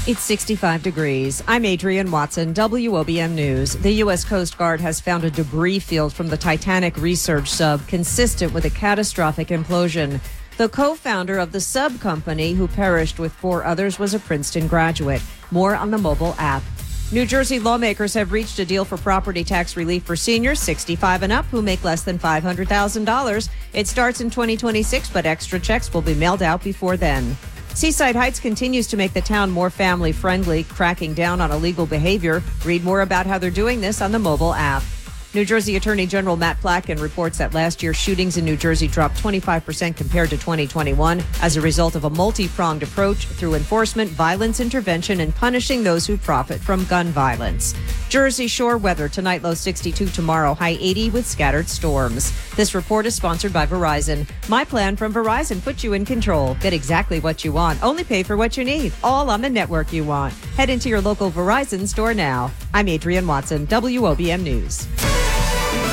It's 65 degrees. I'm Adrienne Watson, WOBM News. The U.S. Coast Guard has found a debris field from the Titanic research sub consistent with a catastrophic implosion. The co-founder of the sub company, who perished with 4 others, was a Princeton graduate. More on the mobile app. New Jersey lawmakers have reached a deal for property tax relief for seniors 65 and up who make less than $500,000. It starts in 2026, but extra checks will be mailed out before then. Seaside Heights continues to make the town more family-friendly, cracking down on illegal behavior. Read more about how they're doing this on the mobile app. New Jersey Attorney General Matt Platkin reports that last year shootings in New Jersey dropped 25% compared to 2021 as a result of a multi-pronged approach through enforcement, violence intervention, and punishing those who profit from gun violence. Jersey Shore weather tonight, low 62, tomorrow high 80 with scattered storms. This report is sponsored by Verizon. My plan from Verizon puts you in control. Get exactly what you want. Only pay for what you need. All on the network you want. Head into your local Verizon store now. I'm Adrienne Watson, WOBM News.